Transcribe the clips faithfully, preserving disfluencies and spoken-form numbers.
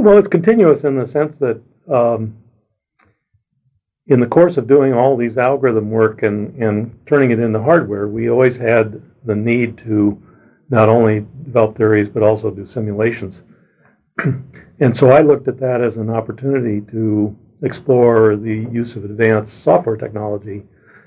Well, it's continuous in the sense that um, in the course of doing all these algorithm work and, and turning it into hardware, we always had the need to not only develop theories but also do simulations. And so I looked at that as an opportunity to explore the use of advanced software technology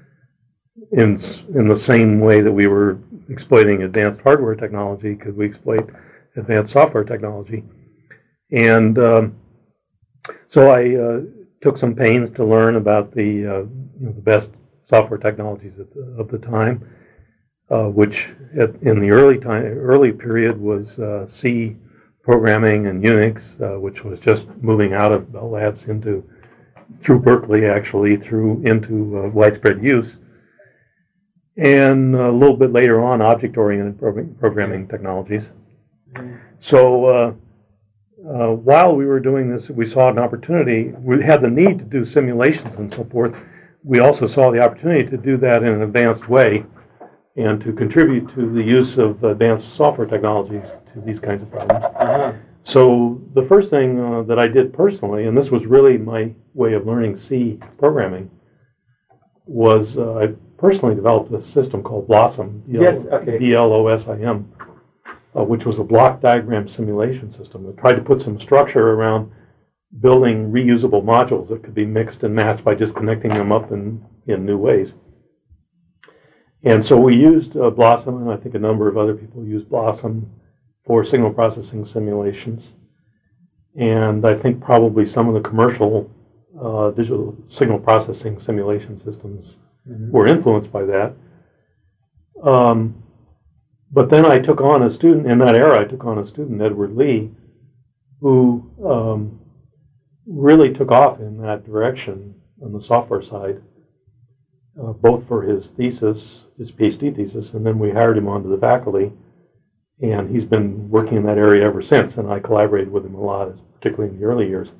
in, in the same way that we were exploiting advanced hardware technology. Could we exploit advanced software technology? And um, so I uh, took some pains to learn about the, uh, you know, the best software technologies at the, of the time, uh, which at, in the early time, early period was uh, C programming and Unix, uh, which was just moving out of Bell Labs into, through Berkeley actually, through into uh, widespread use. And a little bit later on, object-oriented programming technologies. So uh, uh, while we were doing this, we saw an opportunity. We had the need to do simulations and so forth. We also saw the opportunity to do that in an advanced way and to contribute to the use of advanced software technologies to these kinds of problems. Uh-huh. So the first thing uh, that I did personally, and this was really my way of learning C programming, was uh, I personally developed a system called Blossom, B L, yes, okay. B L O S I M, uh, which was a block diagram simulation system that tried to put some structure around building reusable modules that could be mixed and matched by just connecting them up in, in new ways. And so we used uh, Blossom, and I think a number of other people used Blossom for signal processing simulations. And I think probably some of the commercial uh, digital signal processing simulation systems mm-hmm. were influenced by that. Um, but then I took on a student, in that era I took on a student, Edward Lee, who um, really took off in that direction on the software side, uh, both for his thesis, his PhD thesis, and then we hired him onto the faculty, and he's been working in that area ever since, and I collaborated with him a lot, particularly in the early years.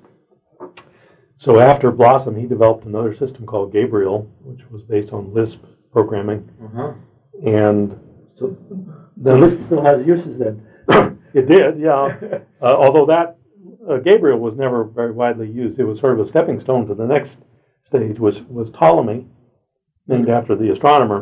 So after Blossom, he developed another system called Gabriel, which was based on Lisp programming. Uh-huh. And so the Lisp still has uses then. It did, yeah. uh, although that uh, Gabriel was never very widely used. It was sort of a stepping stone to the next stage, was, was Ptolemy, named after the astronomer.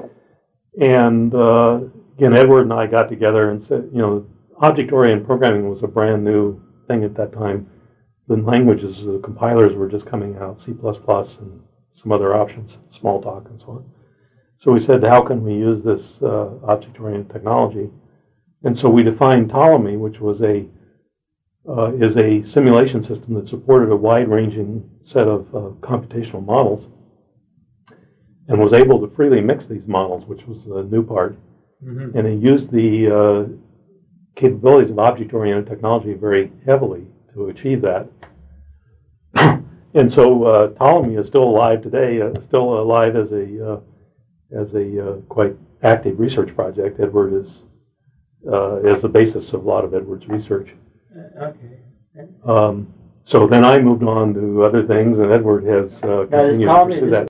And uh, again, Edward and I got together and said, you know, object-oriented programming was a brand new thing at that time. The languages, the compilers were just coming out, C plus plus and some other options, Smalltalk and so on. So we said, how can we use this uh, object-oriented technology? And so we defined Ptolemy, which was a uh, is a simulation system that supported a wide-ranging set of uh, computational models, and was able to freely mix these models, which was the new part. Mm-hmm. And it used the uh, capabilities of object-oriented technology very heavily to achieve that. And so uh, Ptolemy is still alive today, uh, still alive as a uh, as a uh, quite active research project. Edward is uh, is the basis of a lot of Edward's research. Uh, okay. Um, so then I moved on to other things, and Edward has uh, continued to pursue that.